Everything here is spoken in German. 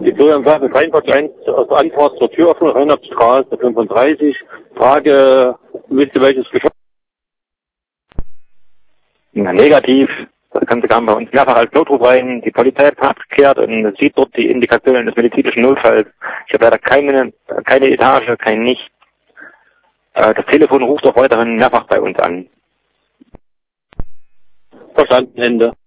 Die Florian Sache 43 aus der Anfahrt zur Türöffnung, Reinhardtstraße 35. Frage, wisst ihr welches Geschoss? Na, negativ. Das Ganze kam bei uns mehrfach als Notruf rein. Die Polizei hat abgekehrt und sieht dort die Indikationen des medizinischen Notfalls. Ich habe leider keine Etage, kein Nichts. Das Telefon ruft auch weiterhin mehrfach bei uns an. Verstanden, Ende.